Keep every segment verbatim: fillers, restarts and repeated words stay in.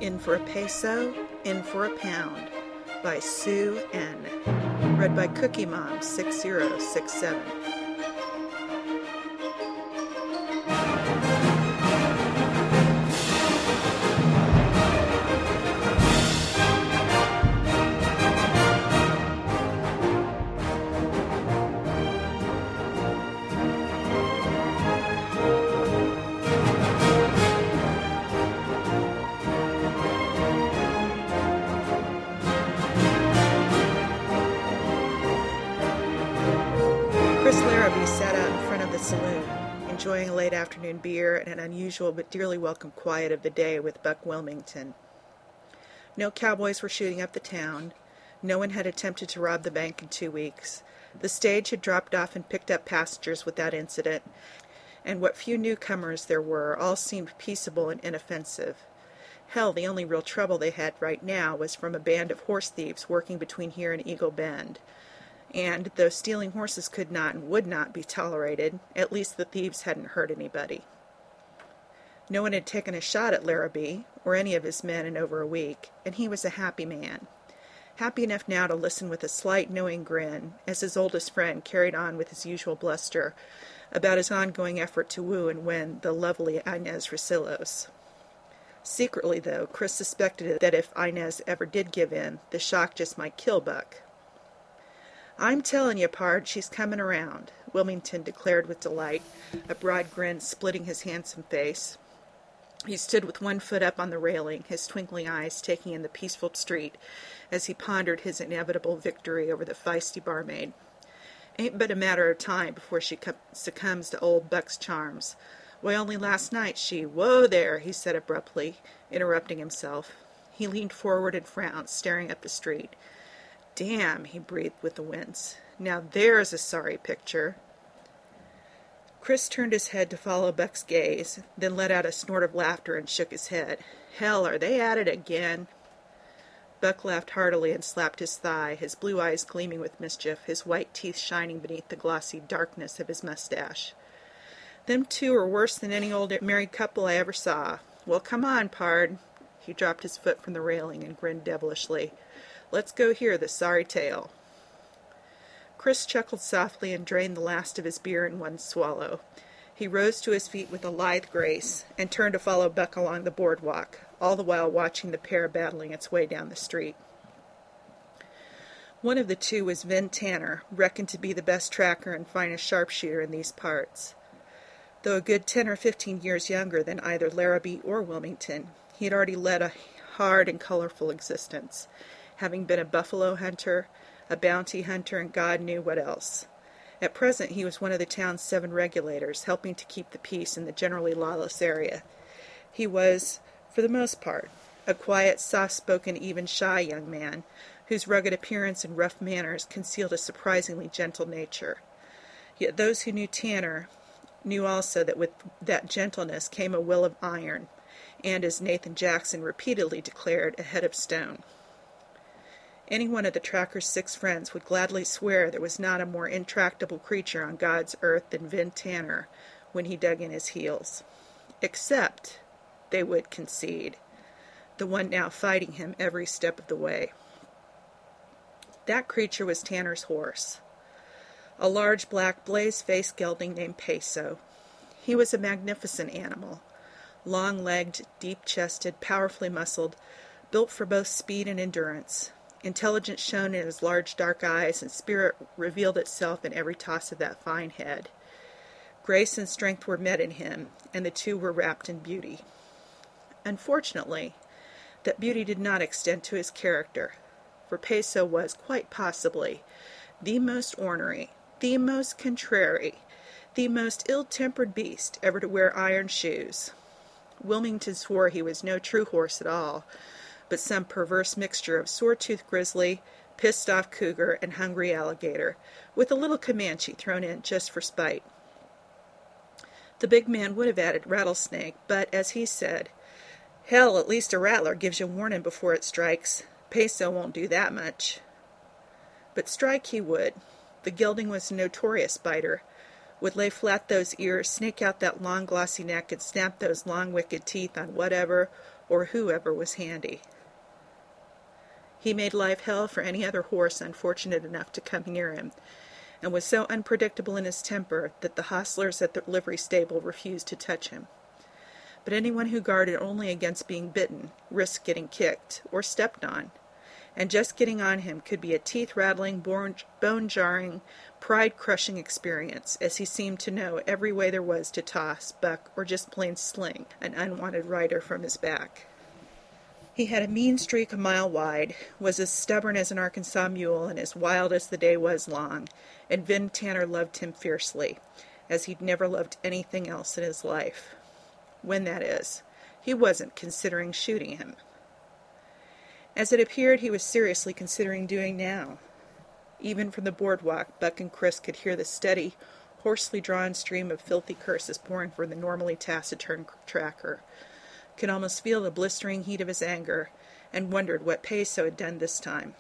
In for a Peso, In for a Pound by Sue N. Read by Cookie Mom six zero six seven. Chris Larrabee sat out in front of the saloon, enjoying a late afternoon beer and an unusual but dearly welcome quiet of the day with Buck Wilmington. No cowboys were shooting up the town. No one had attempted to rob the bank in two weeks. The stage had dropped off and picked up passengers without incident, and what few newcomers there were all seemed peaceable and inoffensive. Hell, the only real trouble they had right now was from a band of horse thieves working between here and Eagle Bend. And, though stealing horses could not and would not be tolerated, at least the thieves hadn't hurt anybody. No one had taken a shot at Larrabee, or any of his men, in over a week, and he was a happy man. Happy enough now to listen with a slight knowing grin, as his oldest friend carried on with his usual bluster about his ongoing effort to woo and win the lovely Inez Rosillos. Secretly, though, Chris suspected that if Inez ever did give in, the shock just might kill Buck. "I'm tellin' you, pard, she's comin' around," Wilmington declared with delight, a broad grin splitting his handsome face. He stood with one foot up on the railing, his twinkling eyes taking in the peaceful street as he pondered his inevitable victory over the feisty barmaid. "Ain't but a matter of time before she succumbs to old Buck's charms. Why, only last night she—" "Whoa there," he said abruptly, interrupting himself. He leaned forward and frowned, staring up the street. "Damn," he breathed with a wince. "Now there's a sorry picture." Chris turned his head to follow Buck's gaze, then let out a snort of laughter and shook his head. "Hell, are they at it again?" Buck laughed heartily and slapped his thigh, his blue eyes gleaming with mischief, his white teeth shining beneath the glossy darkness of his mustache. "Them two are worse than any old married couple I ever saw. Well, come on, pard." He dropped his foot from the railing and grinned devilishly. "Let's go hear the sorry tale." Chris chuckled softly and drained the last of his beer in one swallow. He rose to his feet with a lithe grace and turned to follow Buck along the boardwalk, all the while watching the pair battling its way down the street. One of the two was Vin Tanner, reckoned to be the best tracker and finest sharpshooter in these parts. Though a good ten or fifteen years younger than either Larrabee or Wilmington, he had already led a hard and colorful existence, having been a buffalo hunter, a bounty hunter, and God knew what else. At present he was one of the town's seven regulators, helping to keep the peace in the generally lawless area. He was, for the most part, a quiet, soft-spoken, even shy young man, whose rugged appearance and rough manners concealed a surprisingly gentle nature. Yet those who knew Tanner knew also that with that gentleness came a will of iron, and, as Nathan Jackson repeatedly declared, a head of stone. Any one of the tracker's six friends would gladly swear there was not a more intractable creature on God's earth than Vin Tanner when he dug in his heels. Except, they would concede, the one now fighting him every step of the way. That creature was Tanner's horse, a large black blaze-faced gelding named Peso. He was a magnificent animal, long-legged, deep-chested, powerfully muscled, built for both speed and endurance. Intelligence shone in his large dark eyes, and spirit revealed itself in every toss of that fine head. Grace and strength were met in him, and the two were wrapped in beauty. Unfortunately, that beauty did not extend to his character, for Peso was, quite possibly, the most ornery, the most contrary, the most ill-tempered beast ever to wear iron shoes. Wilmington swore he was no true horse at all, but some perverse mixture of sore-toothed grizzly, pissed-off cougar, and hungry alligator, with a little Comanche thrown in just for spite. The big man would have added rattlesnake, but, as he said, "Hell, at least a rattler gives you warning before it strikes. Peso won't do that much." But strike he would. The gelding was a notorious biter, would lay flat those ears, snake out that long glossy neck, and snap those long wicked teeth on whatever or whoever was handy. He made life hell for any other horse unfortunate enough to come near him, and was so unpredictable in his temper that the hostlers at the livery stable refused to touch him. But anyone who guarded only against being bitten risked getting kicked or stepped on, and just getting on him could be a teeth-rattling, bone-jarring, pride-crushing experience, as he seemed to know every way there was to toss, buck, or just plain sling an unwanted rider from his back. He had a mean streak a mile wide, was as stubborn as an Arkansas mule, and as wild as the day was long, and Vin Tanner loved him fiercely, as he'd never loved anything else in his life. When, that is, he wasn't considering shooting him. As it appeared he was seriously considering doing now. Even from the boardwalk, Buck and Chris could hear the steady, hoarsely drawn stream of filthy curses pouring from the normally taciturn tracker, could almost feel the blistering heat of his anger, and wondered what Peso had done this time.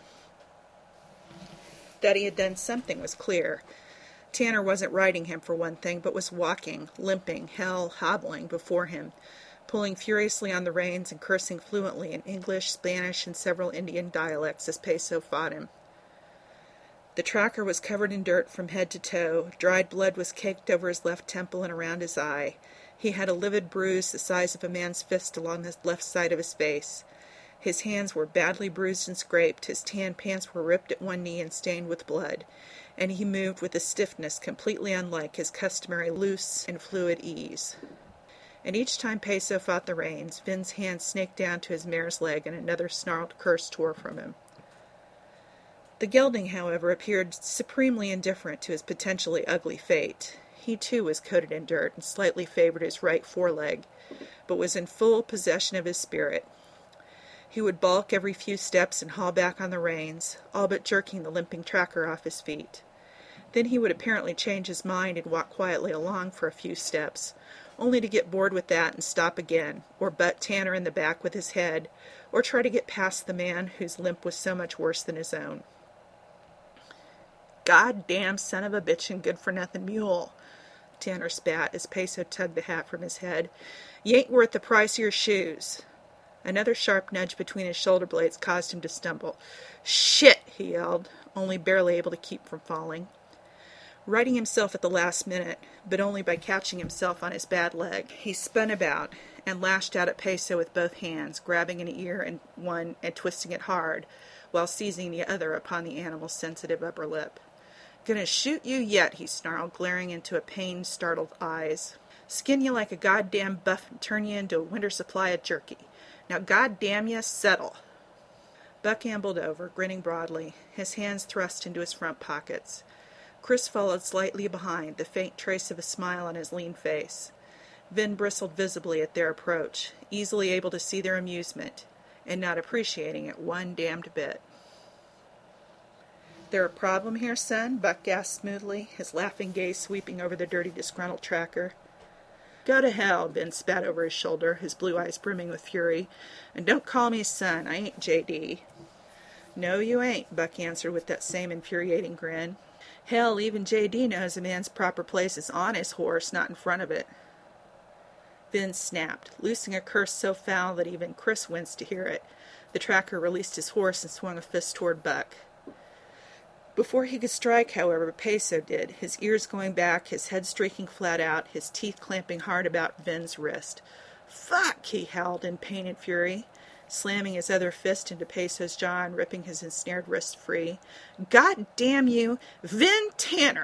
That he had done something was clear. Tanner wasn't riding him for one thing, but was walking, limping, hell, hobbling before him, pulling furiously on the reins and cursing fluently in English, Spanish, and several Indian dialects as Peso fought him. The tracker was covered in dirt from head to toe. Dried blood was caked over his left temple and around his eye. He had a livid bruise the size of a man's fist along the left side of his face. His hands were badly bruised and scraped, his tan pants were ripped at one knee and stained with blood, and he moved with a stiffness completely unlike his customary loose and fluid ease. And each time Peso fought the reins, Vin's hand snaked down to his mare's leg, and another snarled curse tore from him. The gelding, however, appeared supremely indifferent to his potentially ugly fate. He, too, was coated in dirt and slightly favored his right foreleg, but was in full possession of his spirit. He would balk every few steps and haul back on the reins, all but jerking the limping tracker off his feet. Then he would apparently change his mind and walk quietly along for a few steps, only to get bored with that and stop again, or butt Tanner in the back with his head, or try to get past the man whose limp was so much worse than his own. "God-damn son of a bitchin' good-for-nothing mule," Tanner spat as Peso tugged the hat from his head. "You ain't worth the price of your shoes." Another sharp nudge between his shoulder blades caused him to stumble. "Shit!" he yelled, only barely able to keep from falling. Righting himself at the last minute, but only by catching himself on his bad leg, he spun about and lashed out at Peso with both hands, grabbing an ear in one and twisting it hard, while seizing the other upon the animal's sensitive upper lip. "Gonna shoot you yet," he snarled, glaring into a pain-startled eyes. "Skin you like a goddamn buff and turn you into a winter supply of jerky. Now goddamn you, settle." Buck ambled over, grinning broadly, his hands thrust into his front pockets. Chris followed slightly behind, the faint trace of a smile on his lean face. Vin bristled visibly at their approach, easily able to see their amusement, and not appreciating it one damned bit. "There a problem here, son?" Buck gasped smoothly, his laughing gaze sweeping over the dirty, disgruntled tracker. "Go to hell," Vin spat over his shoulder, his blue eyes brimming with fury. "And don't call me son. I ain't J D." "No, you ain't," Buck answered with that same infuriating grin. "Hell, even J D knows a man's proper place is on his horse, not in front of it." Vin snapped, loosing a curse so foul that even Chris winced to hear it. The tracker released his horse and swung a fist toward Buck. Before he could strike, however, Peso did, his ears going back, his head streaking flat out, his teeth clamping hard about Vin's wrist. "Fuck!" he howled in pain and fury, slamming his other fist into Peso's jaw and ripping his ensnared wrist free. "God damn you, Vin Tanner!"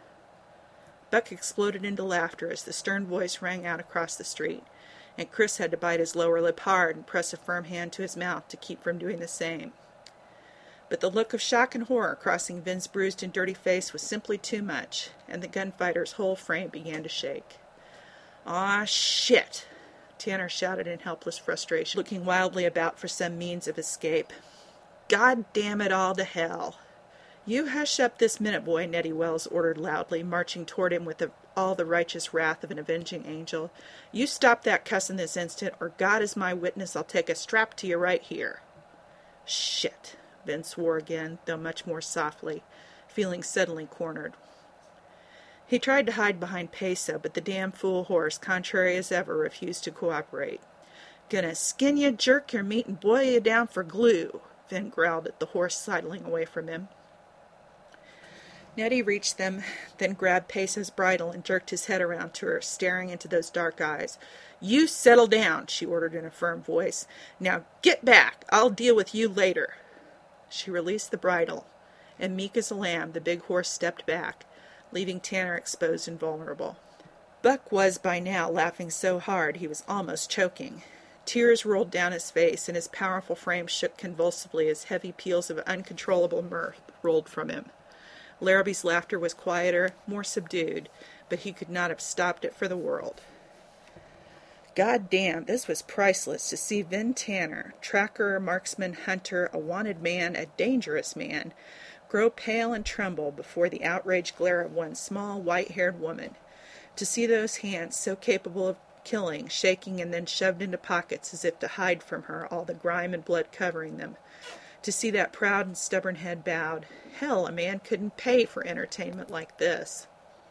Buck exploded into laughter as the stern voice rang out across the street, and Chris had to bite his lower lip hard and press a firm hand to his mouth to keep from doing the same. But the look of shock and horror crossing Vin's bruised and dirty face was simply too much, and the gunfighter's whole frame began to shake. "Aw, shit!" Tanner shouted in helpless frustration, looking wildly about for some means of escape. "God damn it all to hell!" "You hush up this minute, boy," Nettie Wells ordered loudly, marching toward him with the, all the righteous wrath of an avenging angel. "You stop that cussing this instant, or God is my witness, I'll take a strap to you right here." "Shit!" Vin swore again, though much more softly, feeling suddenly cornered. He tried to hide behind Peso, but the damn fool horse, contrary as ever, refused to cooperate. Gonna skin you, jerk your meat, and boil you down for glue, Vin growled at the horse sidling away from him. Nettie reached them, then grabbed Peso's bridle and jerked his head around to her, staring into those dark eyes. You settle down, she ordered in a firm voice. Now get back. I'll deal with you later. She released the bridle, and meek as a lamb the big horse stepped back, leaving Tanner exposed and vulnerable. Buck was by now laughing so hard he was almost choking. Tears rolled down his face, and his powerful frame shook convulsively as heavy peals of uncontrollable mirth rolled from him. Larrabee's laughter was quieter, more subdued, but he could not have stopped it for the world. God damn, this was priceless to see Vin Tanner, tracker, marksman, hunter, a wanted man, a dangerous man, grow pale and tremble before the outraged glare of one small, white-haired woman. To see those hands, so capable of killing, shaking and then shoved into pockets as if to hide from her all the grime and blood covering them. To see that proud and stubborn head bowed. Hell, a man couldn't pay for entertainment like this.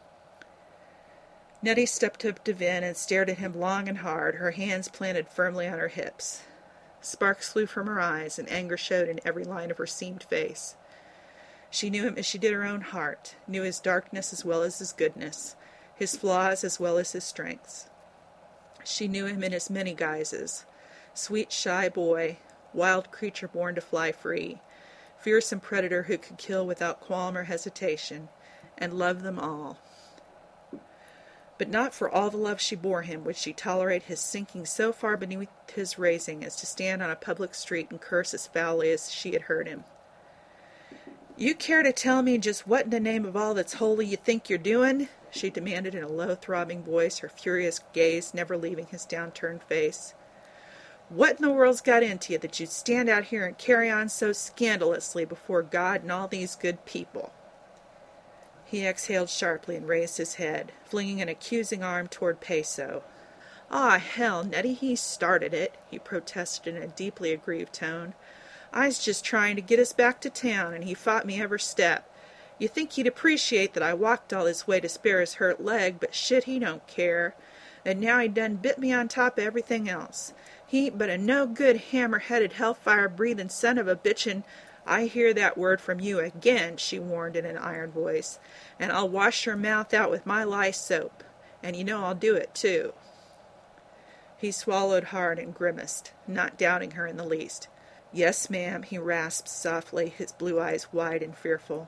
Nettie stepped up to Vin and stared at him long and hard, her hands planted firmly on her hips. Sparks flew from her eyes, and anger showed in every line of her seamed face. She knew him as she did her own heart, knew his darkness as well as his goodness, his flaws as well as his strengths. She knew him in his many guises, sweet, shy boy, wild creature born to fly free, fearsome predator who could kill without qualm or hesitation, and love them all. But not for all the love she bore him would she tolerate his sinking so far beneath his raising as to stand on a public street and curse as foully as she had heard him. You care to tell me just what in the name of all that's holy you think you're doing? She demanded in a low, throbbing voice, her furious gaze never leaving his downturned face. What in the world's got into you that you'd stand out here and carry on so scandalously before God and all these good people? He exhaled sharply and raised his head, flinging an accusing arm toward Peso. Ah, hell, Nettie, he started it, he protested in a deeply aggrieved tone. I's just trying to get us back to town, and he fought me every step. You think he'd appreciate that I walked all this way to spare his hurt leg, but shit, he don't care. And now he done bit me on top of everything else. He ain't but a no-good, hammer-headed, hellfire-breathing son of a bitch, and I hear that word from you again, she warned in an iron voice, and I'll wash your mouth out with my lye soap, and you know I'll do it, too. He swallowed hard and grimaced, not doubting her in the least. Yes, ma'am, he rasped softly, his blue eyes wide and fearful.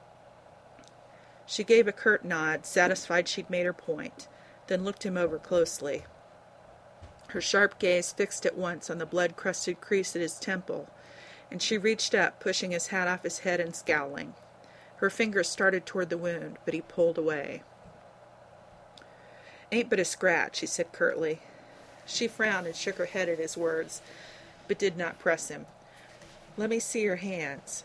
She gave a curt nod, satisfied she'd made her point, then looked him over closely. Her sharp gaze fixed at once on the blood-crusted crease at his temple, and she reached up, pushing his hat off his head and scowling. Her fingers started toward the wound, but he pulled away. Ain't but a scratch, he said curtly. She frowned and shook her head at his words, but did not press him. Let me see your hands.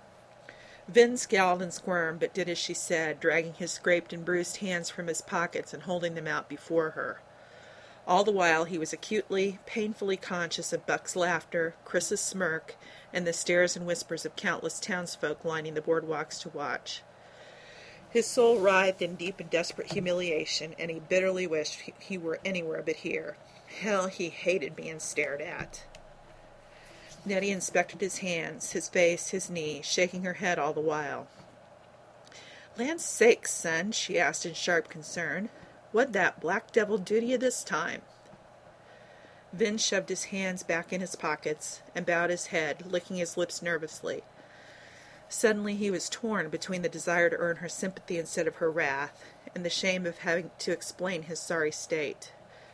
Vin scowled and squirmed, but did as she said, dragging his scraped and bruised hands from his pockets and holding them out before her. All the while he was acutely, painfully conscious of Buck's laughter, Chris's smirk, and the stares and whispers of countless townsfolk lining the boardwalks to watch. His soul writhed in deep and desperate humiliation, and he bitterly wished he were anywhere but here. Hell, he hated being stared at. Nettie inspected his hands, his face, his knee, shaking her head all the while. Land's sakes, son, she asked in sharp concern. What'd that black devil do to you this time? Vin shoved his hands back in his pockets and bowed his head, licking his lips nervously. Suddenly he was torn between the desire to earn her sympathy instead of her wrath, and the shame of having to explain his sorry state.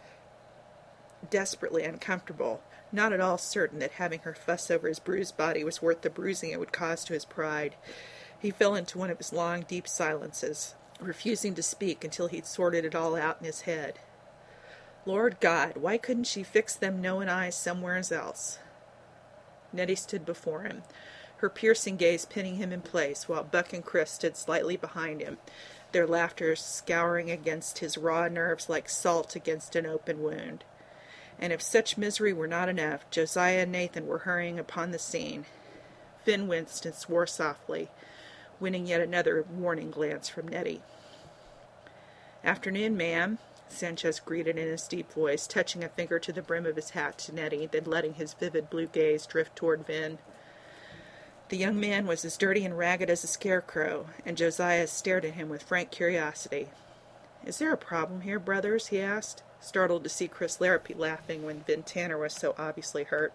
Desperately uncomfortable, not at all certain that having her fuss over his bruised body was worth the bruising it would cause to his pride, he fell into one of his long, deep silences, refusing to speak until he'd sorted it all out in his head. Lord God, why couldn't she fix them knowing eyes somewheres else? Nettie stood before him, her piercing gaze pinning him in place, while Buck and Chris stood slightly behind him, their laughter scouring against his raw nerves like salt against an open wound. And if such misery were not enough, Josiah and Nathan were hurrying upon the scene. Vin winced and swore softly, winning yet another warning glance from Nettie. Afternoon, ma'am, Sanchez greeted in his deep voice, touching a finger to the brim of his hat to Nettie, then letting his vivid blue gaze drift toward Vin. The young man was as dirty and ragged as a scarecrow, and Josiah stared at him with frank curiosity. "Is there a problem here, brothers?" he asked, startled to see Chris Larrapee laughing when Vin Tanner was so obviously hurt.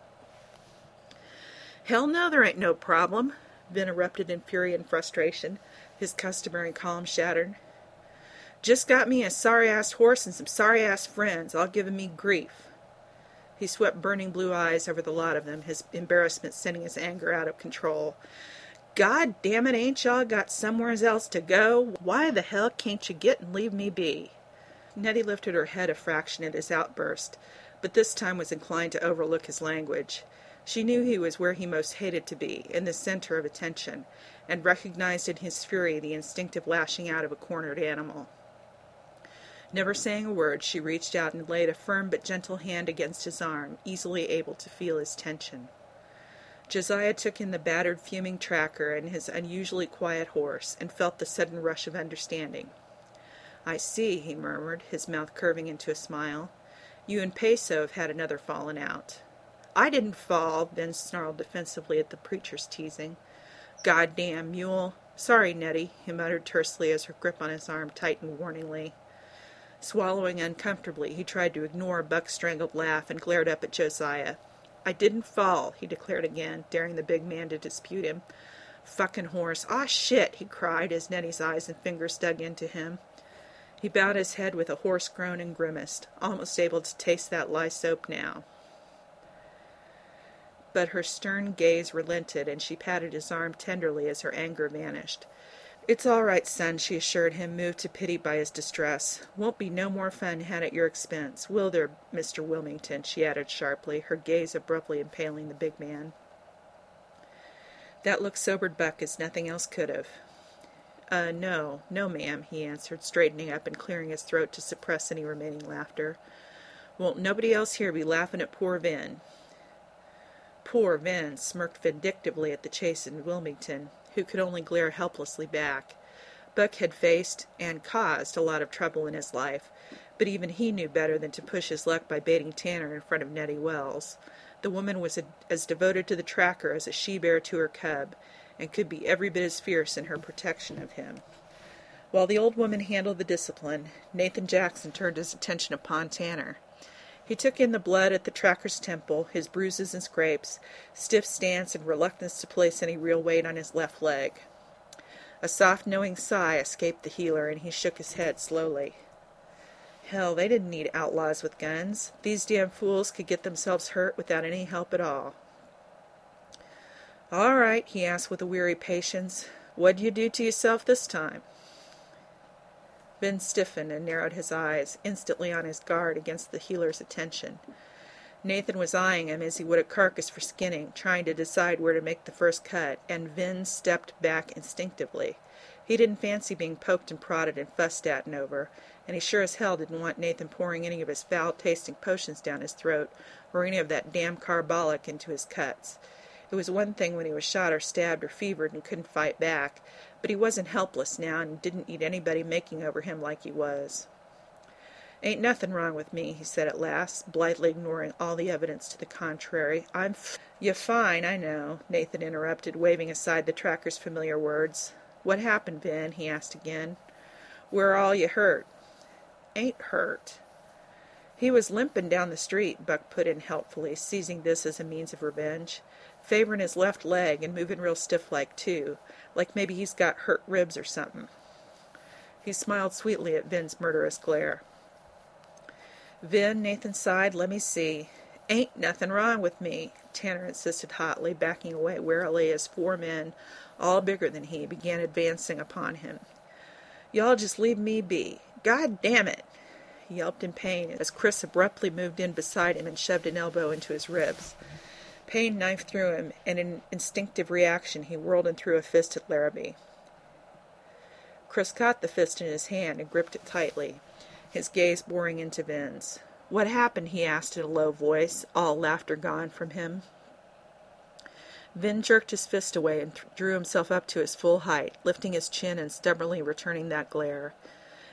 "Hell no, there ain't no problem," Vin erupted in fury and frustration, his customary calm shattered. "Just got me a sorry-ass horse and some sorry-ass friends, all giving me grief." He swept burning blue eyes over the lot of them, his embarrassment sending his anger out of control. "God damn it, ain't y'all got somewheres else to go? Why the hell can't you get and leave me be?" Nettie lifted her head a fraction at his outburst, but this time was inclined to overlook his language. She knew he was where he most hated to be, in the center of attention, and recognized in his fury the instinctive lashing out of a cornered animal. Never saying a word, she reached out and laid a firm but gentle hand against his arm, easily able to feel his tension. Josiah took in the battered, fuming tracker and his unusually quiet horse, and felt the sudden rush of understanding. "I see," he murmured, his mouth curving into a smile. "You and Peso have had another falling out." "I didn't fall," Ben snarled defensively at the preacher's teasing. "Goddamn mule. Sorry, Nettie," he muttered tersely as her grip on his arm tightened warningly. Swallowing uncomfortably, he tried to ignore Buck's strangled laugh and glared up at Josiah. "I didn't fall," he declared again, daring the big man to dispute him. "Fucking horse. Aw, shit," he cried as Nettie's eyes and fingers dug into him. He bowed his head with a hoarse groan and grimaced, almost able to taste that lye soap now. But her stern gaze relented, and she patted his arm tenderly as her anger vanished. "It's all right, son," she assured him, moved to pity by his distress. "Won't be no more fun had at your expense, will there, Mister Wilmington?" she added sharply, her gaze abruptly impaling the big man. That look sobered Buck as nothing else could have. Uh, no, no, ma'am," he answered, straightening up and clearing his throat to suppress any remaining laughter. "Won't nobody else here be laughing at poor Vin?" Poor Vin smirked vindictively at the chastened Wilmington, who could only glare helplessly back. Buck had faced, and caused, a lot of trouble in his life, but even he knew better than to push his luck by baiting Tanner in front of Nettie Wells. The woman was a, as devoted to the tracker as a she-bear to her cub, and could be every bit as fierce in her protection of him. While the old woman handled the discipline, Nathan Jackson turned his attention upon Tanner. He took in the blood at the tracker's temple, his bruises and scrapes, stiff stance and reluctance to place any real weight on his left leg. A soft, knowing sigh escaped the healer, and he shook his head slowly. Hell, they didn't need outlaws with guns. These damn fools could get themselves hurt without any help at all. "All right," he asked with a weary patience. "What'd you do to yourself this time?" Ben stiffened and narrowed his eyes, instantly on his guard against the healer's attention. Nathan was eyeing him as he would a carcass for skinning, trying to decide where to make the first cut, and Vin stepped back instinctively. He didn't fancy being poked and prodded and fussed at and over, and he sure as hell didn't want Nathan pouring any of his foul-tasting potions down his throat, or any of that damn carbolic into his cuts. It was one thing when he was shot or stabbed or fevered and couldn't fight back, but he wasn't helpless now and didn't need anybody making over him like he was. "Ain't nothing wrong with me," he said at last, blithely ignoring all the evidence to the contrary. "I'm f—" "You're fine, I know," Nathan interrupted, waving aside the tracker's familiar words. "What happened, Vin?" he asked again. "Where are all you hurt?" "Ain't hurt." "He was limping down the street," Buck put in helpfully, seizing this as a means of revenge. "Favoring his left leg and moving real stiff-like, too, like maybe he's got hurt ribs or something." He smiled sweetly at Vin's murderous glare. "Vin," Nathan sighed, "let me see." "Ain't nothing wrong with me," Tanner insisted hotly, backing away warily as four men, all bigger than he, began advancing upon him. "Y'all just leave me be. God damn it!" He yelped in pain as Chris abruptly moved in beside him and shoved an elbow into his ribs. Pain knifed through him, and in instinctive reaction he whirled and threw a fist at Larrabee. Chris caught the fist in his hand and gripped it tightly, his gaze boring into Vin's. "What happened?" he asked in a low voice, all laughter gone from him. Vin jerked his fist away and th- drew himself up to his full height, lifting his chin and stubbornly returning that glare.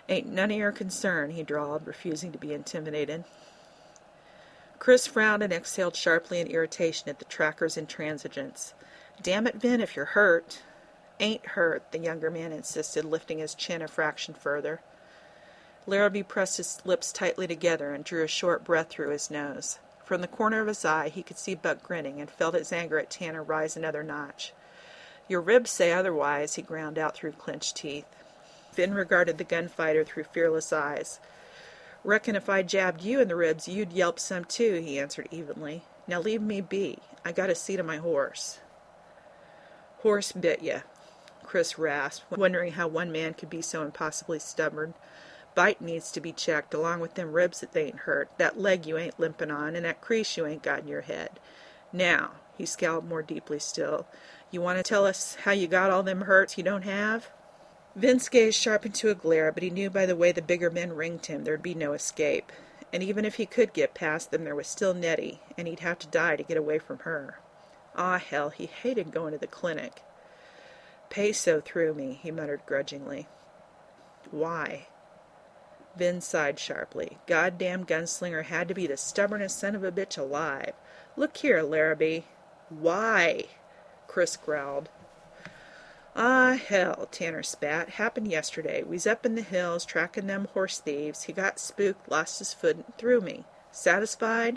Ain't none of your concern, he drawled, refusing to be intimidated. Chris frowned and exhaled sharply in irritation at the tracker's intransigence. Damn it, Vin, if you're hurt. Ain't hurt, the younger man insisted, lifting his chin a fraction further. Larrabee pressed his lips tightly together and drew a short breath through his nose. From the corner of his eye he could see Buck grinning, and felt his anger at Tanner rise another notch. Your ribs say otherwise, he ground out through clenched teeth. Vin regarded the gunfighter through fearless eyes. Reckon if I jabbed you in the ribs, you'd yelp some too, he answered evenly. Now leave me be. I got a seat on my horse. Horse bit ya, Chris rasped, wondering how one man could be so impossibly stubborn. Bite needs to be checked, along with them ribs that they ain't hurt, that leg you ain't limping on, and that crease you ain't got in your head. Now, he scowled more deeply still, you want to tell us how you got all them hurts you don't have? Vin's gaze sharpened to a glare, but he knew by the way the bigger men ringed him there'd be no escape. And even if he could get past them, there was still Nettie, and he'd have to die to get away from her. Ah, hell, he hated going to the clinic. Peso threw me, he muttered grudgingly. Why? Vin sighed sharply. Goddamn gunslinger had to be the stubbornest son of a bitch alive. Look here, Larrabee. Why? Chris growled. Ah, hell, Tanner spat. Happened yesterday. We's up in the hills, tracking them horse thieves. He got spooked, lost his foot, and threw me. Satisfied?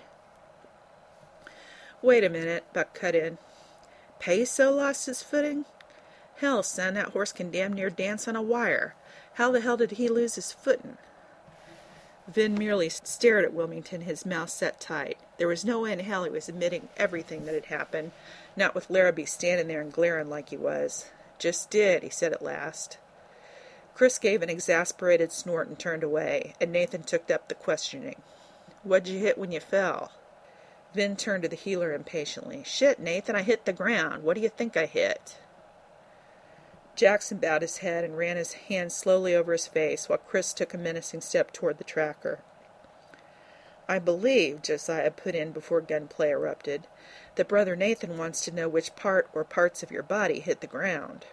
Wait a minute, Buck cut in. Peso lost his footing? Hell, son, that horse can damn near dance on a wire. How the hell did he lose his footing? Vin merely stared at Wilmington, his mouth set tight. There was no way in hell he was admitting everything that had happened, not with Larrabee standing there and glaring like he was. Just did, he said at last. Chris gave an exasperated snort and turned away, and Nathan took up the questioning. What'd you hit when you fell? Vin turned to the healer impatiently. Shit, Nathan, I hit the ground. What do you think I hit? Jackson bowed his head and ran his hand slowly over his face, while Chris took a menacing step toward the tracker. I believe, Josiah put in before gunplay erupted, that Brother Nathan wants to know which part or parts of your body hit the ground.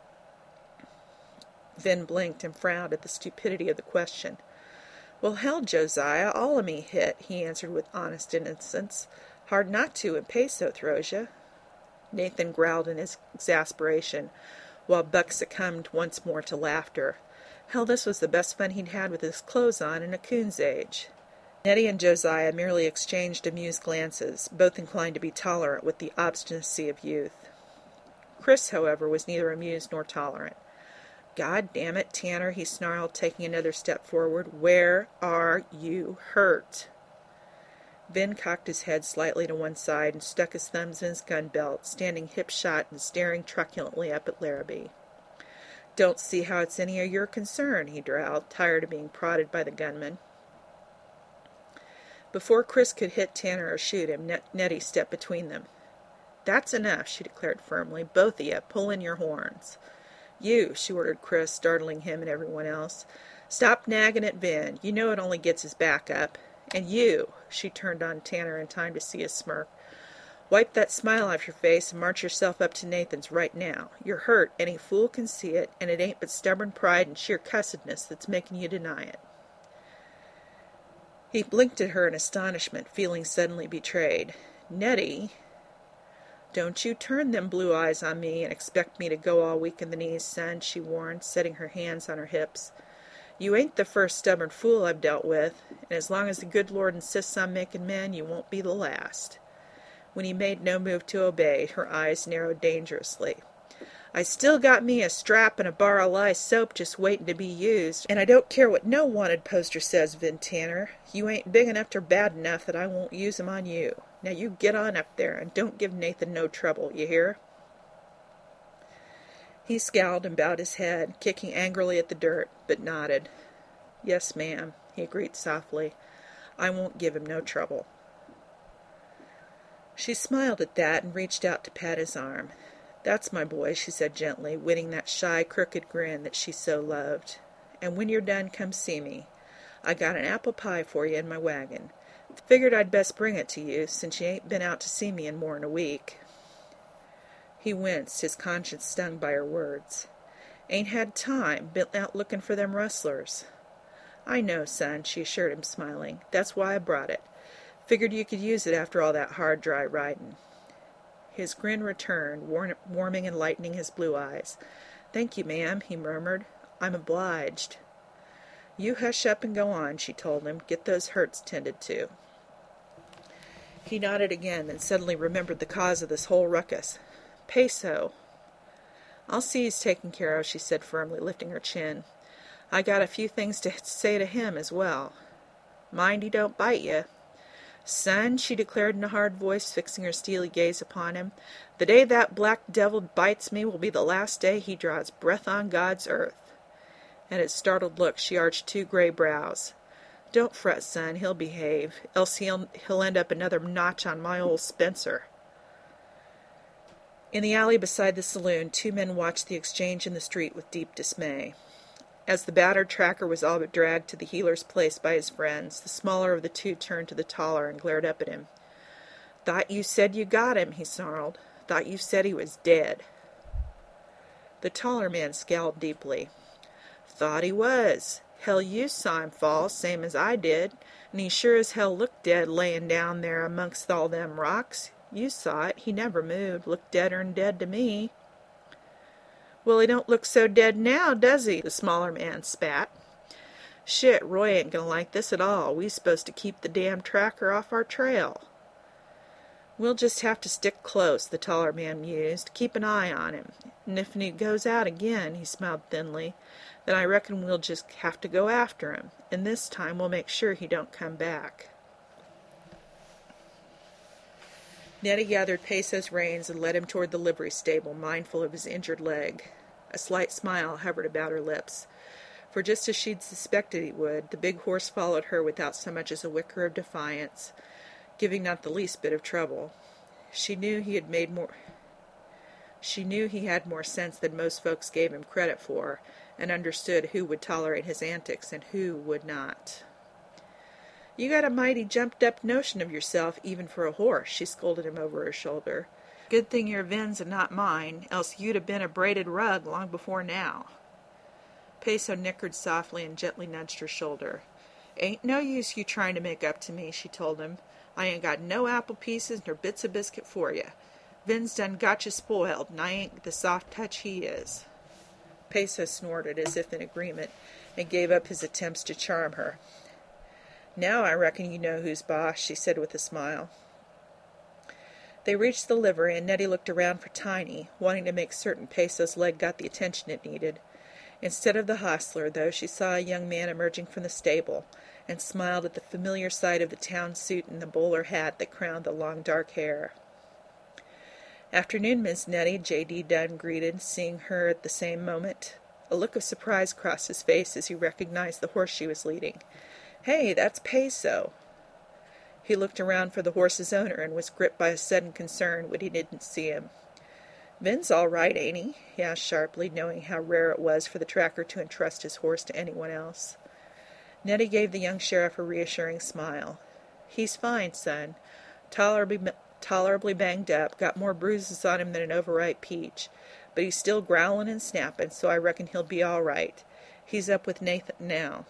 Vin blinked and frowned at the stupidity of the question. Well, hell, Josiah, all of me hit, he answered with honest innocence. Hard not to when Peso throws you. Nathan growled in his exasperation, while Buck succumbed once more to laughter. Hell, this was the best fun he'd had with his clothes on in a coon's age. Nettie and Josiah merely exchanged amused glances, both inclined to be tolerant with the obstinacy of youth. Chris, however, was neither amused nor tolerant. God damn it, Tanner, he snarled, taking another step forward. Where are you hurt? Vin cocked his head slightly to one side and stuck his thumbs in his gun belt, standing hip-shot and staring truculently up at Larrabee. Don't see how it's any of your concern, he drawled, tired of being prodded by the gunman. Before Chris could hit Tanner or shoot him, Net- Nettie stepped between them. That's enough, she declared firmly. Both of you, pull in your horns. You, she ordered Chris, startling him and everyone else. Stop nagging at Vin. You know it only gets his back up. And you, she turned on Tanner in time to see his smirk. Wipe that smile off your face and march yourself up to Nathan's right now. You're hurt, any fool can see it, and it ain't but stubborn pride and sheer cussedness that's making you deny it. He blinked at her in astonishment, feeling suddenly betrayed. Nettie, don't you turn them blue eyes on me and expect me to go all weak in the knees, son, she warned, setting her hands on her hips. You ain't the first stubborn fool I've dealt with, and as long as the good Lord insists on making men, you won't be the last. When he made no move to obey, her eyes narrowed dangerously. I still got me a strap and a bar of lye soap just waiting to be used, and I don't care what no wanted poster says, Vin Tanner. You ain't big enough or bad enough that I won't use 'em on you. Now you get on up there, and don't give Nathan no trouble, you hear? He scowled and bowed his head, kicking angrily at the dirt, but nodded. Yes, ma'am, he agreed softly. I won't give him no trouble. She smiled at that and reached out to pat his arm. That's my boy, she said gently, winning that shy, crooked grin that she so loved. And when you're done, come see me. I got an apple pie for you in my wagon. Figured I'd best bring it to you, since you ain't been out to see me in more'n a week. He winced, his conscience stung by her words. Ain't had time, been out looking for them rustlers. "I know, son," she assured him, smiling. "That's why I brought it. Figured you could use it after all that hard, dry riding." His grin returned, warming and lightening his blue eyes. "Thank you, ma'am," he murmured. "I'm obliged." "You hush up and go on," she told him. "Get those hurts tended to." He nodded again, then suddenly remembered the cause of this whole ruckus. "Peso." "I'll see he's taken care of," she said firmly, lifting her chin. "I got a few things to say to him as well. Mind he don't bite you." "Son," she declared in a hard voice, fixing her steely gaze upon him, "the day that black devil bites me will be the last day he draws breath on God's earth." At his startled look she arched two gray brows. "Don't fret, son, he'll behave, else he'll, he'll end up another notch on my old Spencer." In the alley beside the saloon, two men watched the exchange in the street with deep dismay. As the battered tracker was all but dragged to the healer's place by his friends, the smaller of the two turned to the taller and glared up at him. "Thought you said you got him," he snarled. "Thought you said he was dead." The taller man scowled deeply. "Thought he was. Hell, you saw him fall, same as I did, and he sure as hell looked dead layin' down there amongst all them rocks. You saw it. He never moved. Looked deader'n dead to me." "Well, he don't look so dead now, does he?" the smaller man spat. "Shit, Roy ain't gonna like this at all. We supposed to keep the damn tracker off our trail." "We'll just have to stick close," the taller man mused. "Keep an eye on him. And if he goes out again," he smiled thinly, "then I reckon we'll just have to go after him. And this time we'll make sure he don't come back." Nettie gathered Peso's reins and led him toward the livery stable, mindful of his injured leg. A slight smile hovered about her lips, for just as she'd suspected he would, the big horse followed her without so much as a whicker of defiance, giving not the least bit of trouble. She knew he had made more... She knew he had more sense than most folks gave him credit for, and understood who would tolerate his antics and who would not. "You got a mighty jumped-up notion of yourself, even for a horse," she scolded him over her shoulder. "Good thing you're Vin's and not mine, else you'd have been a braided rug long before now." Peso nickered softly and gently nudged her shoulder. "Ain't no use you trying to make up to me," she told him. "I ain't got no apple pieces nor bits of biscuit for you. Vin's done got you spoiled, and I ain't the soft touch he is." Peso snorted as if in agreement, and gave up his attempts to charm her. "Now I reckon you know who's boss," she said with a smile. They reached the livery, and Nettie looked around for Tiny, wanting to make certain Peso's leg got the attention it needed. Instead of the hostler, though, she saw a young man emerging from the stable, and smiled at the familiar sight of the town suit and the bowler hat that crowned the long dark hair. "Afternoon, Miss Nettie," J D Dunn greeted, seeing her at the same moment. A look of surprise crossed his face as he recognized the horse she was leading. "Hey, that's Peso." He looked around for the horse's owner and was gripped by a sudden concern when he didn't see him. "Vin's all right, ain't he?" he asked sharply, knowing how rare it was for the tracker to entrust his horse to anyone else. Nettie gave the young sheriff a reassuring smile. "He's fine, son. Tolerably, tolerably banged up, got more bruises on him than an overripe peach, but he's still growling and snapping, so I reckon he'll be all right. He's up with Nathan now."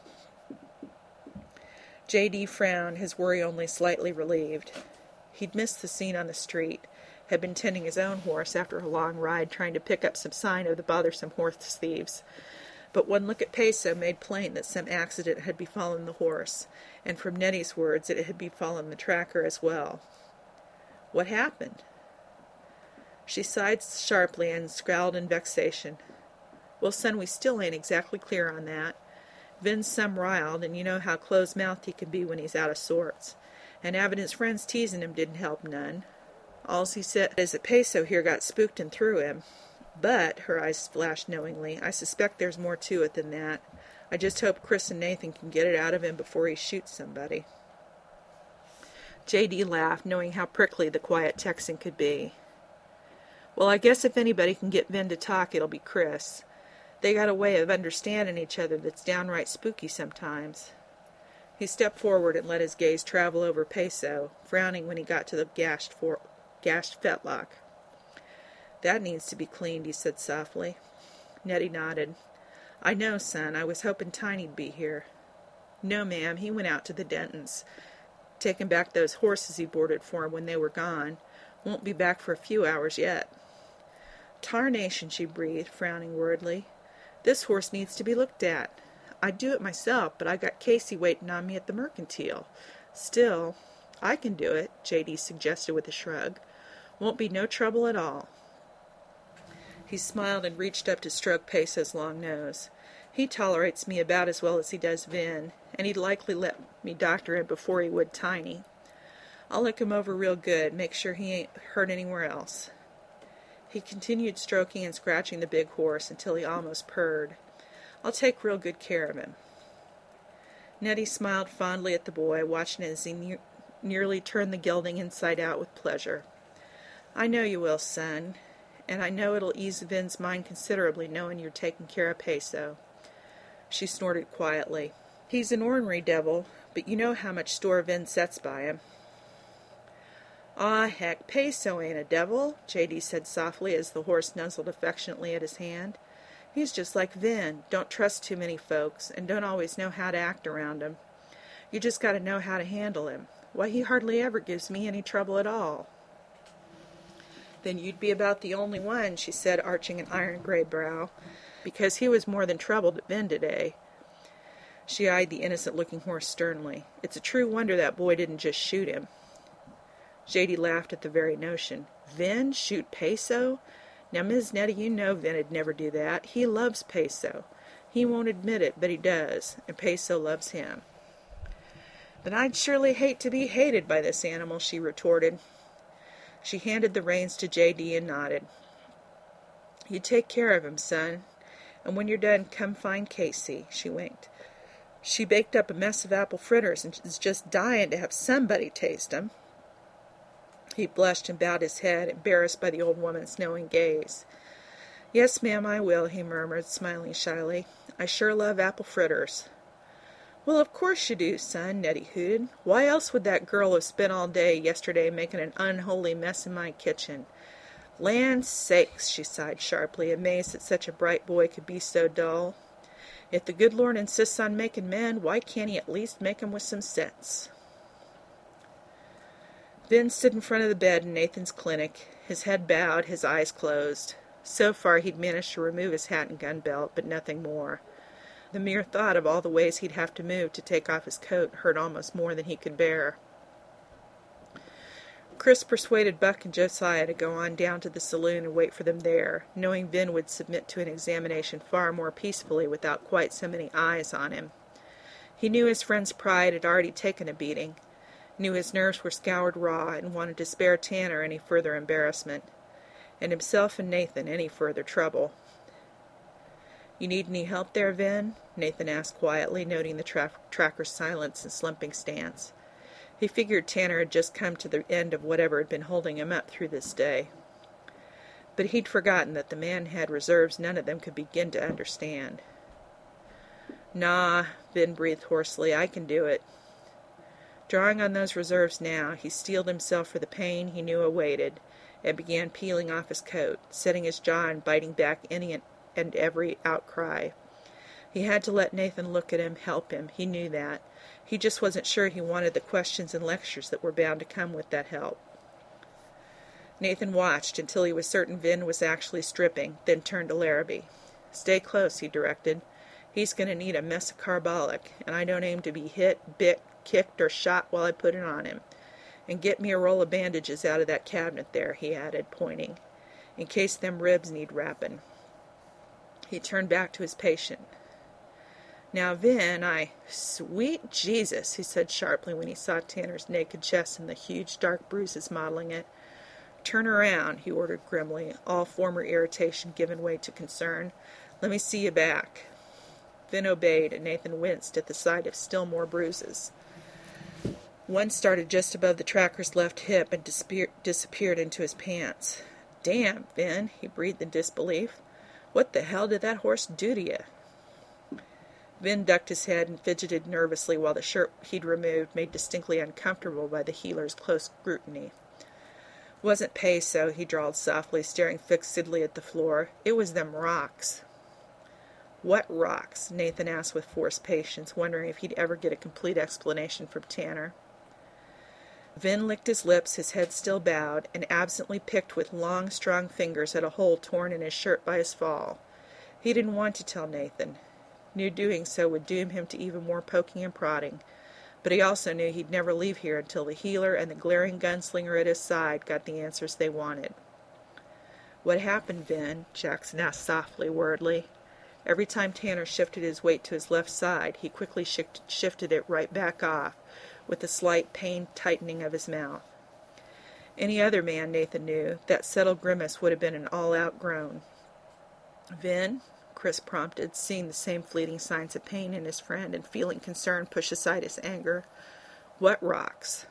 J D frowned, his worry only slightly relieved. He'd missed the scene on the street, had been tending his own horse after a long ride trying to pick up some sign of the bothersome horse thieves. But one look at Peso made plain that some accident had befallen the horse, and from Nettie's words it had befallen the tracker as well. "What happened?" She sighed sharply and scowled in vexation. "Well, son, we still ain't exactly clear on that. Vin's some riled, and you know how close-mouthed he can be when he's out of sorts. And having his friends teasing him didn't help none. All's he said is that Peso here got spooked and threw him. But," her eyes flashed knowingly, "I suspect there's more to it than that. I just hope Chris and Nathan can get it out of him before he shoots somebody." J D laughed, knowing how prickly the quiet Texan could be. "Well, I guess if anybody can get Vin to talk, it'll be Chris. They got a way of understanding each other that's downright spooky sometimes." He stepped forward and let his gaze travel over Peso, frowning when he got to the gashed, for, gashed fetlock. "That needs to be cleaned," he said softly. Nettie nodded. "I know, son. I was hoping Tiny'd be here." No, ma'am, he went out to the Dentons, taking back those horses he boarded for him when they were gone. Won't be back for a few hours yet. Tarnation, she breathed, frowning worriedly. This horse needs to be looked at. I'd do it myself, but I got Casey waiting on me at the Mercantile. Still, I can do it, J D suggested with a shrug. Won't be no trouble at all. He smiled and reached up to stroke Peso's long nose. He tolerates me about as well as he does Vin, and he'd likely let me doctor him before he would Tiny. I'll look him over real good, make sure he ain't hurt anywhere else. He continued stroking and scratching the big horse until he almost purred. I'll take real good care of him. Nettie smiled fondly at the boy, watching as he ne- nearly turned the gelding inside out with pleasure. I know you will, son, and I know it'll ease Vin's mind considerably knowing you're taking care of Peso. She snorted quietly. He's an ornery devil, but you know how much store Vin sets by him. Ah, heck, Peso ain't a devil, J D said softly as the horse nuzzled affectionately at his hand. He's just like Vin, don't trust too many folks, and don't always know how to act around 'em. You just got to know how to handle him. Why, he hardly ever gives me any trouble at all. Then you'd be about the only one, she said, arching an iron-gray brow, because he was more than troubled at Vin today. She eyed the innocent-looking horse sternly. It's a true wonder that boy didn't just shoot him. J D laughed at the very notion. Vin shoot Peso? Now, Miss Nettie, you know Vin'd never do that. He loves Peso. He won't admit it, but he does, and Peso loves him. Then I'd surely hate to be hated by this animal, she retorted. She handed the reins to J D and nodded. You take care of him, son, and when you're done, come find Casey, she winked. She baked up a mess of apple fritters and is just dying to have somebody taste 'em. He blushed and bowed his head, embarrassed by the old woman's knowing gaze. Yes, ma'am, I will, he murmured, smiling shyly. I sure love apple fritters. Well, of course you do, son, Nettie hooted. Why else would that girl have spent all day yesterday making an unholy mess in my kitchen? Land sakes, she sighed sharply, amazed that such a bright boy could be so dull. If the good Lord insists on making men, why can't he at least make 'em with some sense? Vin stood in front of the bed in Nathan's clinic, his head bowed, his eyes closed. So far he'd managed to remove his hat and gun belt, but nothing more. The mere thought of all the ways he'd have to move to take off his coat hurt almost more than he could bear. Chris persuaded Buck and Josiah to go on down to the saloon and wait for them there, knowing Vin would submit to an examination far more peacefully without quite so many eyes on him. He knew his friend's pride had already taken a beating, knew his nerves were scoured raw, and wanted to spare Tanner any further embarrassment, and himself and Nathan any further trouble. You need any help there, Vin? Nathan asked quietly, noting the tra- tracker's silence and slumping stance. He figured Tanner had just come to the end of whatever had been holding him up through this day. But he'd forgotten that the man had reserves none of them could begin to understand. Nah, Vin breathed hoarsely, I can do it. Drawing on those reserves now, he steeled himself for the pain he knew awaited, and began peeling off his coat, setting his jaw and biting back any and every outcry. He had to let Nathan look at him, help him. He knew that. He just wasn't sure he wanted the questions and lectures that were bound to come with that help. Nathan watched until he was certain Vin was actually stripping, then turned to Larrabee. Stay close, he directed. He's going to need a mess of carbolic, and I don't aim to be hit, bit, kicked, or shot while I put it on him. And get me a roll of bandages out of that cabinet there, he added, pointing, in case them ribs need wrapping. He turned back to his patient. Now, Vin, I... Sweet Jesus, he said sharply when he saw Tanner's naked chest and the huge dark bruises mottling it. Turn around, he ordered grimly, all former irritation given way to concern. Let me see you back. Vin obeyed, and Nathan winced at the sight of still more bruises. One started just above the tracker's left hip and disappear- disappeared into his pants. Damn, Vin, he breathed in disbelief. What the hell did that horse do to you? Vin ducked his head and fidgeted nervously while the shirt he'd removed made distinctly uncomfortable by the healer's close scrutiny. Wasn't Peso, he drawled softly, staring fixedly at the floor. It was them rocks. "What rocks?" Nathan asked with forced patience, wondering if he'd ever get a complete explanation from Tanner. Vin licked his lips, his head still bowed, and absently picked with long, strong fingers at a hole torn in his shirt by his fall. He didn't want to tell Nathan. Knew doing so would doom him to even more poking and prodding, but he also knew he'd never leave here until the healer and the glaring gunslinger at his side got the answers they wanted. "What happened, Vin?" Jackson asked softly, worriedly. Every time Tanner shifted his weight to his left side, he quickly shift, shifted it right back off, with a slight pained tightening of his mouth. Any other man, Nathan knew, that settled grimace would have been an all-out groan. "Vin?" Chris prompted, seeing the same fleeting signs of pain in his friend and feeling concern push aside his anger. "What rocks?"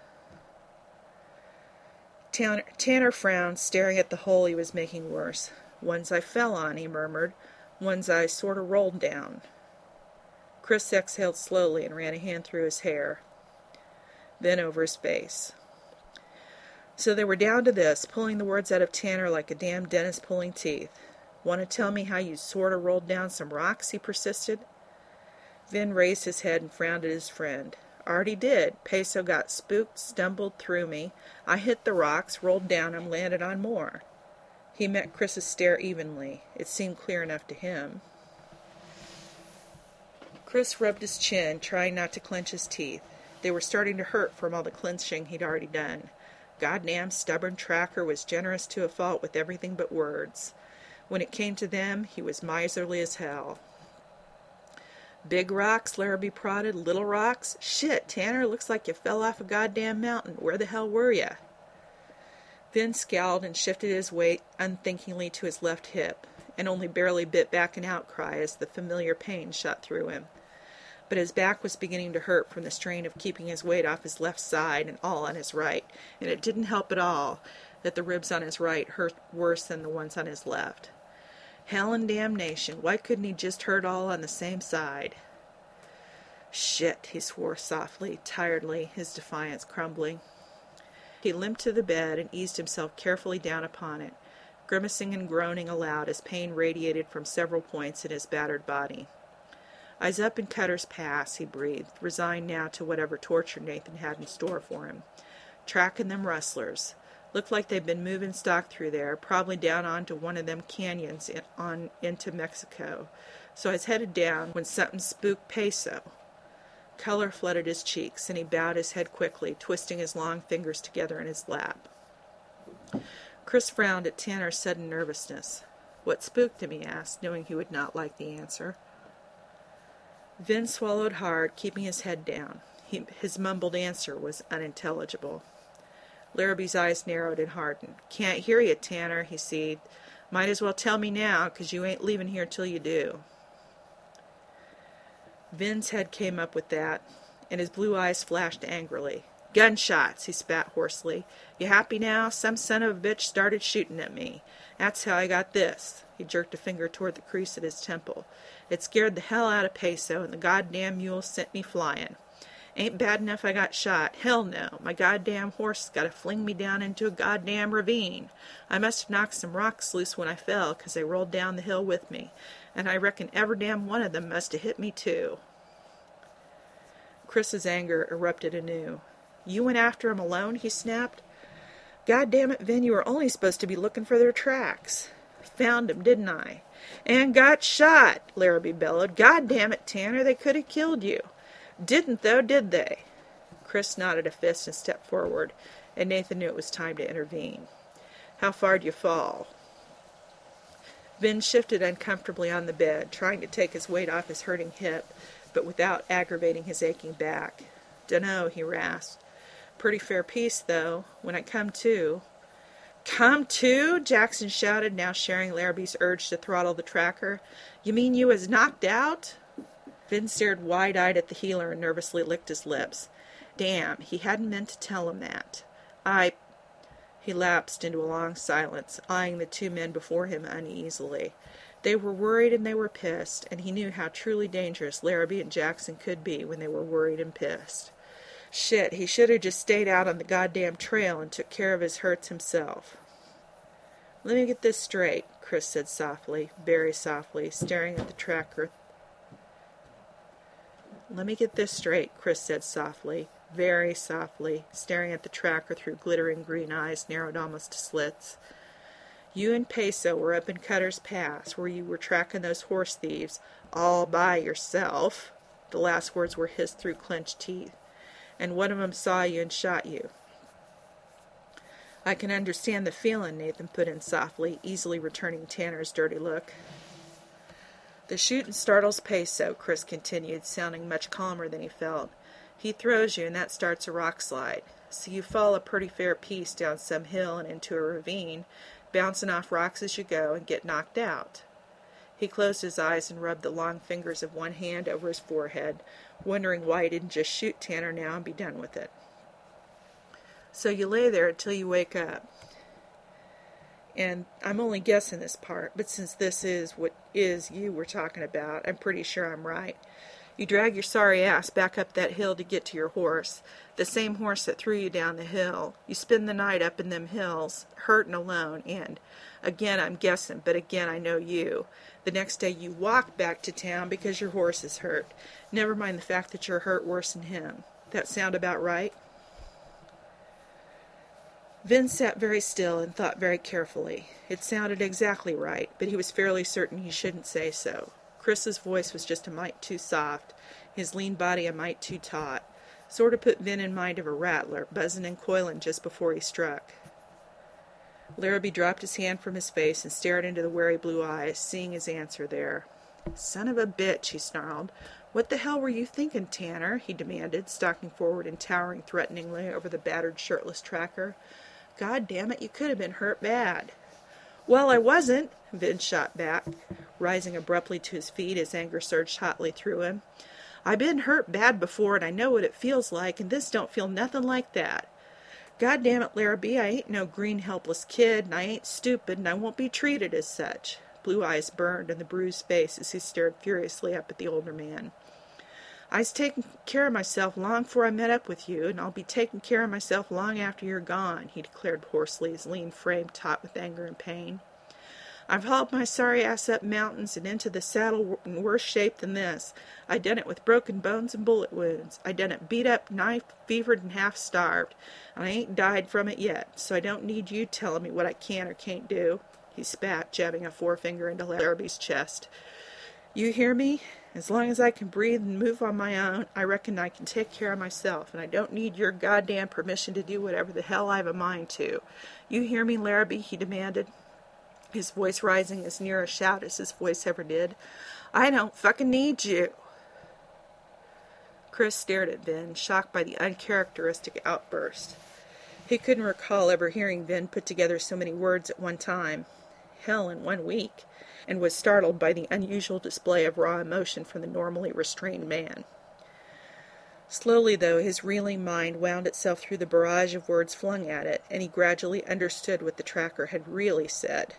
Tanner, Tanner frowned, staring at the hole he was making worse. "Ones I fell on," he murmured. "Ones I sort of rolled down." Chris exhaled slowly and ran a hand through his hair, then over his face. "So they were down to this, pulling the words out of Tanner like a damn dentist pulling teeth. Want to tell me how you sort of rolled down some rocks?" he persisted. Vin raised his head and frowned at his friend. "Already did. Peso got spooked, stumbled through me. I hit the rocks, rolled down 'em, landed on more." He met Chris's stare evenly. It seemed clear enough to him. Chris rubbed his chin, trying not to clench his teeth. They were starting to hurt from all the clenching he'd already done. Goddamn stubborn tracker was generous to a fault with everything but words. When it came to them, he was miserly as hell. "Big rocks?" Larrabee prodded. "Little rocks? Shit, Tanner, looks like you fell off a goddamn mountain. Where the hell were you?" Vin scowled and shifted his weight unthinkingly to his left hip, and only barely bit back an outcry as the familiar pain shot through him. But his back was beginning to hurt from the strain of keeping his weight off his left side and all on his right, and it didn't help at all that the ribs on his right hurt worse than the ones on his left. Hell and damnation, why couldn't he just hurt all on the same side? "Shit," he swore softly, tiredly, his defiance crumbling. He limped to the bed and eased himself carefully down upon it, grimacing and groaning aloud as pain radiated from several points in his battered body. "Eyes up in Cutter's Pass," he breathed, resigned now to whatever torture Nathan had in store for him. "Tracking them rustlers. Looked like they'd been moving stock through there, probably down onto one of them canyons in, on into Mexico. So I was headed down when something spooked Peso." Color flooded his cheeks, and he bowed his head quickly, twisting his long fingers together in his lap. Chris frowned at Tanner's sudden nervousness. "What spooked him?" he asked, knowing he would not like the answer. Vin swallowed hard, keeping his head down. He, his mumbled answer was unintelligible. Larrabee's eyes narrowed and hardened. "Can't hear you, Tanner," he seethed. "Might as well tell me now, 'cause you ain't leaving here till you do." Vin's head came up with that, and his blue eyes flashed angrily. "Gunshots," he spat hoarsely. "You happy now? Some son of a bitch started shooting at me. That's how I got this." He jerked a finger toward the crease at his temple. "It scared the hell out of Peso, and the goddamn mule sent me flying. Ain't bad enough I got shot. Hell no. My goddamn horse got to fling me down into a goddamn ravine. I must have knocked some rocks loose when I fell, 'cause they rolled down the hill with me. And I reckon every damn one of them must have hit me, too." Chris's anger erupted anew. "You went after him alone?" he snapped. "God damn it, Vin, you were only supposed to be looking for their tracks." "Found 'em, didn't I?" "And got shot," Larrabee bellowed. "God damn it, Tanner, they could have killed you." "Didn't, though, did they?" Chris nodded a fist and stepped forward, and Nathan knew it was time to intervene. "How far'd you fall?" Vin shifted uncomfortably on the bed, trying to take his weight off his hurting hip, but without aggravating his aching back. "Dunno," he rasped. "Pretty fair piece, though. When I come to..." "Come to?" Jackson shouted, now sharing Larrabee's urge to throttle the tracker. "You mean you was knocked out?" Vin stared wide-eyed at the healer and nervously licked his lips. Damn, he hadn't meant to tell him that. I... He lapsed into a long silence, eyeing the two men before him uneasily. They were worried and they were pissed, and he knew how truly dangerous Larrabee and Jackson could be when they were worried and pissed. Shit, he should have just stayed out on the goddamn trail and took care of his hurts himself. "Let me get this straight," Chris said softly, very softly, staring at the tracker Let me get this straight, Chris said softly, very softly, staring at the tracker through glittering green eyes narrowed almost to slits. You and Peso were up in Cutter's Pass, where you were tracking those horse thieves, all by yourself. The last words were hissed through clenched teeth. And one of 'em saw you and shot you. I can understand the feeling, Nathan put in softly, easily returning Tanner's dirty look. The shootin' startles Peso, Chris continued, sounding much calmer than he felt. He throws you, and that starts a rock slide. So you fall a pretty fair piece down some hill and into a ravine, bouncing off rocks as you go, and get knocked out. He closed his eyes and rubbed the long fingers of one hand over his forehead, wondering why he didn't just shoot Tanner now and be done with it. So you lay there until you wake up. And I'm only guessing this part, but since this is what is you we're talking about, I'm pretty sure I'm right. You drag your sorry ass back up that hill to get to your horse, the same horse that threw you down the hill. You spend the night up in them hills, hurt and alone, and, again I'm guessing, but again I know you. The next day you walk back to town because your horse is hurt. Never mind the fact that you're hurt worse than him. That sound about right? Vin sat very still and thought very carefully. It sounded exactly right, but he was fairly certain he shouldn't say so. Chris's voice was just a mite too soft, his lean body a mite too taut. Sort of put Vin in mind of a rattler, buzzing and coiling just before he struck. Larrabee dropped his hand from his face and stared into the wary blue eyes, seeing his answer there. "Son of a bitch," he snarled. "What the hell were you thinking, Tanner?" he demanded, stalking forward and towering threateningly over the battered, shirtless tracker. "God damn it, you could have been hurt bad." "Well, I wasn't," Vin shot back, rising abruptly to his feet as anger surged hotly through him. "I been hurt bad before, and I know what it feels like, and this don't feel nothing like that. God damn it, Larrabee, I ain't no green, helpless kid, and I ain't stupid, and I won't be treated as such." Blue eyes burned in the bruised face as he stared furiously up at the older man. "I's taking care of myself long before I met up with you, and I'll be taking care of myself long after you're gone," he declared hoarsely, his lean frame taut with anger and pain. "I've hauled my sorry ass up mountains and into the saddle in worse shape than this. I done it with broken bones and bullet wounds. I done it beat up, knifed, fevered, and half starved, and I ain't died from it yet, so I don't need you telling me what I can or can't do." He spat, jabbing a forefinger into Larrabee's chest. "You hear me? As long as I can breathe and move on my own, I reckon I can take care of myself, and I don't need your goddamn permission to do whatever the hell I've a mind to. You hear me, Larrabee?" he demanded, his voice rising as near a shout as his voice ever did. "I don't fucking need you." Chris stared at Vin, shocked by the uncharacteristic outburst. He couldn't recall ever hearing Vin put together so many words at one time. Hell, in one week, and was startled by the unusual display of raw emotion from the normally restrained man. Slowly, though, his reeling mind wound itself through the barrage of words flung at it, and he gradually understood what the tracker had really said.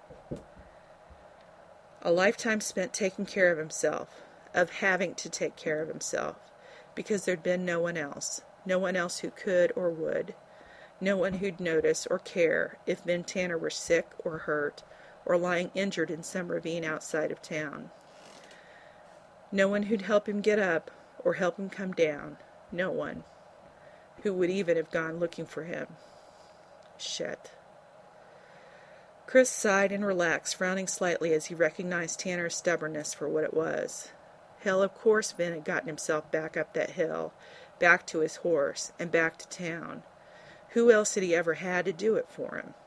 A lifetime spent taking care of himself, of having to take care of himself, because there'd been no one else, no one else who could or would, no one who'd notice or care if Vin Tanner were sick or hurt, or lying injured in some ravine outside of town. No one who'd help him get up, or help him come down. No one who would even have gone looking for him. Shit. Chris sighed and relaxed, frowning slightly as he recognized Tanner's stubbornness for what it was. Hell, of course Vin had gotten himself back up that hill, back to his horse, and back to town. Who else had he ever had to do it for him?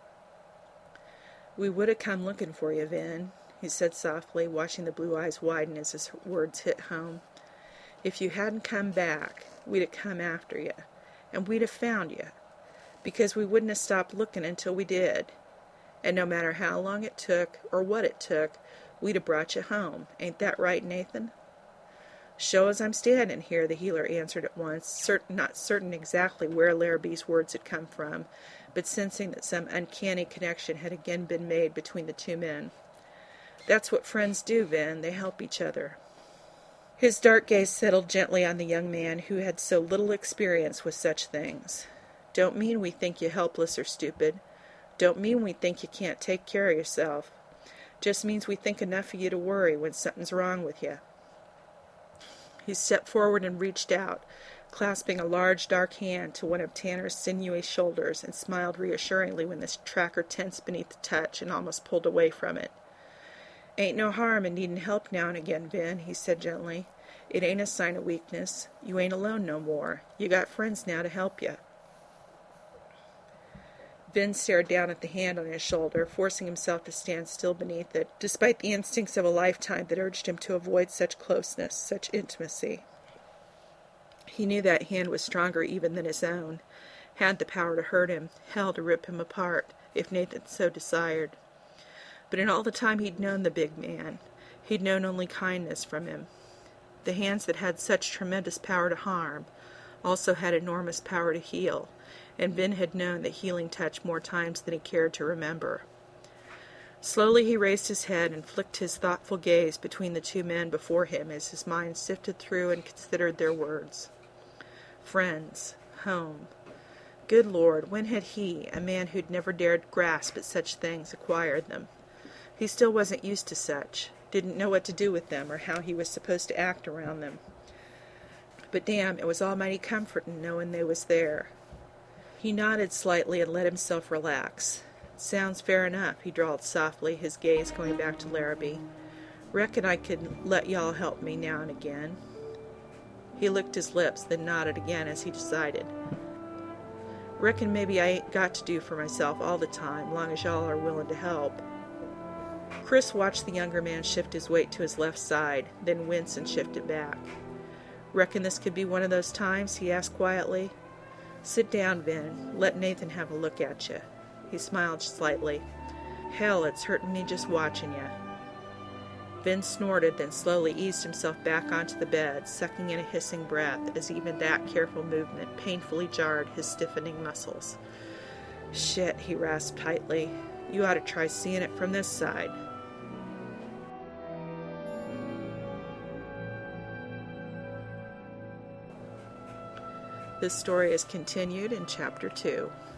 "We would have come looking for you, Vin," he said softly, watching the blue eyes widen as his words hit home. "If you hadn't come back, we'd have come after you, and we'd have found you, because we wouldn't have stopped looking until we did. And no matter how long it took, or what it took, we'd have brought you home. Ain't that right, Nathan?" "Show as I'm standing here," the healer answered at once, certain, not certain exactly where Larrabee's words had come from, but sensing that some uncanny connection had again been made between the two men. "That's what friends do, Vin. They help each other." His dark gaze settled gently on the young man who had so little experience with such things. "Don't mean we think you helpless or stupid. Don't mean we think you can't take care of yourself. Just means we think enough of you to worry when something's wrong with you." He stepped forward and reached out, clasping a large dark hand to one of Tanner's sinewy shoulders, and smiled reassuringly when the tracker tensed beneath the touch and almost pulled away from it. "Ain't no harm in needin' help now and again, Vin," he said gently. "It ain't a sign of weakness. You ain't alone no more. You got friends now to help you." Vin stared down at the hand on his shoulder, forcing himself to stand still beneath it, despite the instincts of a lifetime that urged him to avoid such closeness, such intimacy. He knew that hand was stronger even than his own, had the power to hurt him, hell, to rip him apart, if Nathan so desired. But in all the time he'd known the big man, he'd known only kindness from him. The hands that had such tremendous power to harm also had enormous power to heal, and Vin had known the healing touch more times than he cared to remember. Slowly he raised his head and flicked his thoughtful gaze between the two men before him as his mind sifted through and considered their words. Friends. Home. Good Lord, when had he, a man who'd never dared grasp at such things, acquired them? He still wasn't used to such, didn't know what to do with them or how he was supposed to act around them. But damn, it was almighty comfortin' knowing they was there. He nodded slightly and let himself relax. "Sounds fair enough," he drawled softly, his gaze going back to Larrabee. "Reckon I could let y'all help me now and again." He licked his lips, then nodded again as he decided. "Reckon maybe I ain't got to do for myself all the time, long as y'all are willing to help." Chris watched the younger man shift his weight to his left side, then wince and shift it back. "Reckon this could be one of those times?" he asked quietly. "Sit down, Vin. Let Nathan have a look at you." He smiled slightly. "Hell, it's hurting me just watching you." Vin snorted, then slowly eased himself back onto the bed, sucking in a hissing breath as even that careful movement painfully jarred his stiffening muscles. "Shit," he rasped tightly. "You ought to try seeing it from this side." This story is continued in Chapter two.